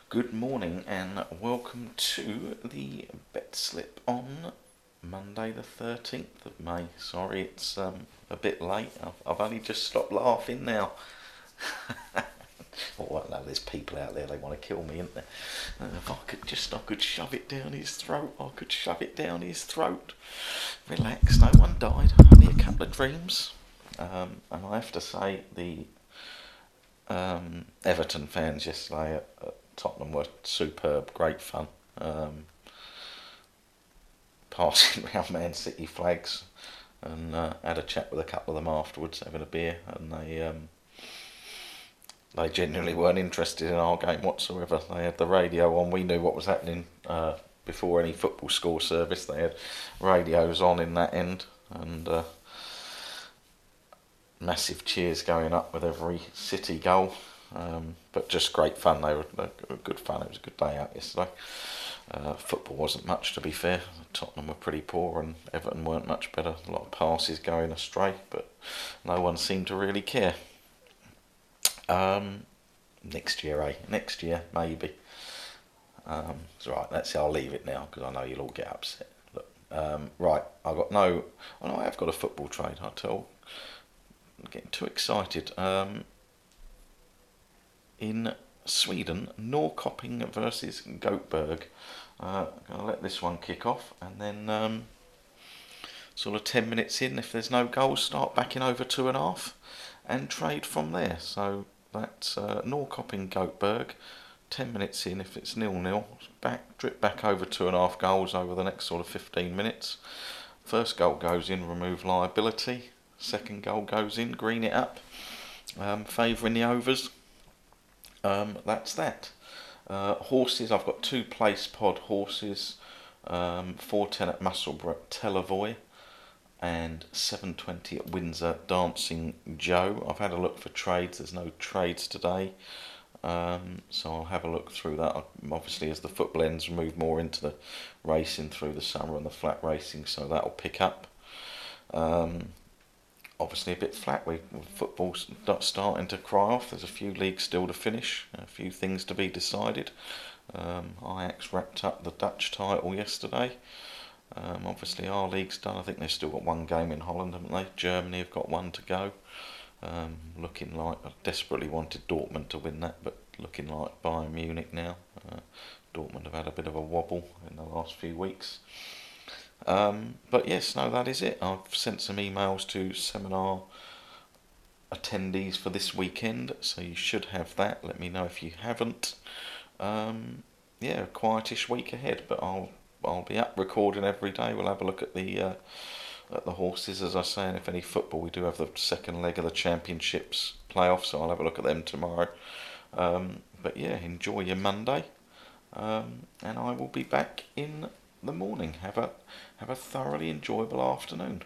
Good morning and welcome to the bet slip on Monday the 13th of May. Sorry it's a bit late. I've only just stopped laughing now. Oh, I know there's people out there, they want to kill me, isn't there? If I could shove it down his throat. I could shove it down his throat. Relax, no one died, only a couple of dreams. And I have to say, the Everton fans yesterday at Tottenham were superb, great fun. Passing around Man City flags and had a chat with a couple of them afterwards, having a beer, and they genuinely weren't interested in our game whatsoever. They had the radio on. We knew what was happening before any football score service. They had radios on in that end, and massive cheers going up with every City goal. But just great fun. They were good fun. It was a good day out yesterday. Football wasn't much, to be fair. Tottenham were pretty poor and Everton weren't much better. A lot of passes going astray, but no one seemed to really care. Next year, eh? Next year, maybe. It's right. I'll leave it now because I know you'll all get upset. Look, right. I have got a football trade. I'm getting too excited. In Sweden, Norrköping versus Göteborg. I'm going to let this one kick off, and then sort of 10 minutes in, if there's no goals, start backing over 2.5 and trade from there. So that's Norrköping Göteborg. 10 minutes in, if it's 0-0, drip back over 2.5 goals over the next sort of 15 minutes. First goal goes in, remove liability. Second goal goes in, green it up, favouring the overs. That's that. Horses, I've got 2 place pod horses, 4:10 at Musselburgh Telavoy and 7:20 at Windsor Dancing Joe. I've had a look for trades. There's no trades today, so I'll have a look through that. Obviously, as the football ends, move more into the racing through the summer and the flat racing, so that'll pick up. Obviously a bit flat. Football's starting to cry off. There's a few leagues still to finish, a few things to be decided. Ajax wrapped up the Dutch title yesterday. Obviously our league's done. I think they've still got one game in Holland, haven't they? Germany have got one to go. Looking like, I desperately wanted Dortmund to win that, but looking like Bayern Munich now. Dortmund have had a bit of a wobble in the last few weeks. But yes, no, that is it. I've sent some emails to seminar attendees for this weekend, so you should have that. Let me know if you haven't. Yeah, a quietish week ahead, but I'll be up recording every day. We'll have a look at the horses, as I say, and if any football, we do have the second leg of the championships playoffs, so I'll have a look at them tomorrow. But yeah, enjoy your Monday, and I will be back in the morning. Have a thoroughly enjoyable afternoon.